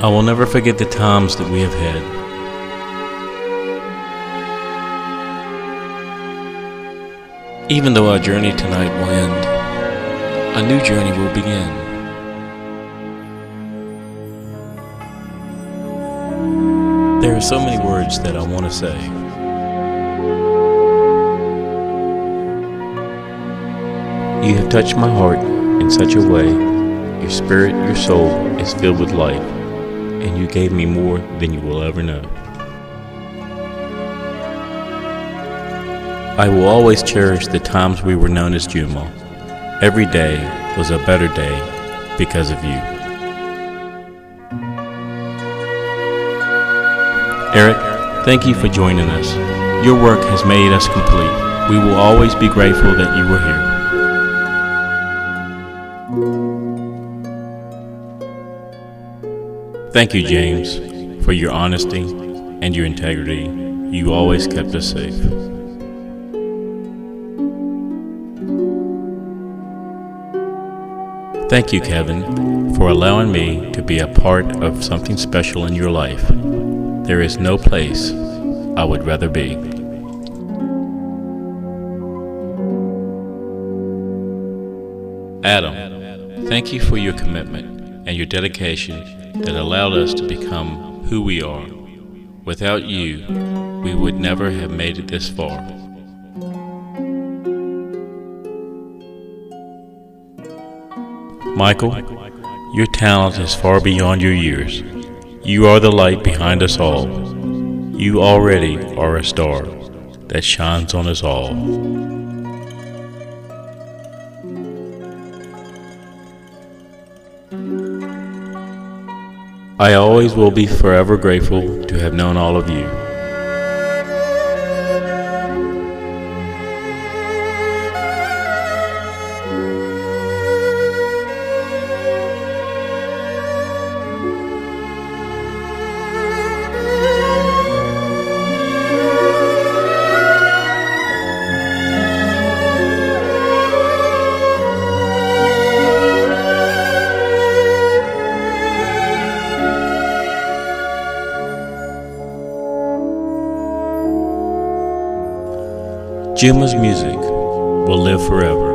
I will never forget the times that we have had. Even though our journey tonight will end, a new journey will begin. There are so many words that I want to say. You have touched my heart in such a way. Your spirit, your soul is filled with life, and you gave me more than you will ever know. I will always cherish the times we were known as Juma. Every day was a better day because of you. Eric, thank you for joining us. Your work has made us complete. We will always be grateful that you were here. Thank you, James, for your honesty and your integrity. You always kept us safe. Thank you, Kevin, for allowing me to be a part of something special in your life. There is no place I would rather be. Adam, thank you for your commitment and your dedication that allowed us to become who we are. Without you, we would never have made it this far. Michael, your talent is far beyond your years. You are the light behind us all. You already are a star that shines on us all. I always will be forever grateful to have known all of you. Juma's music will live forever.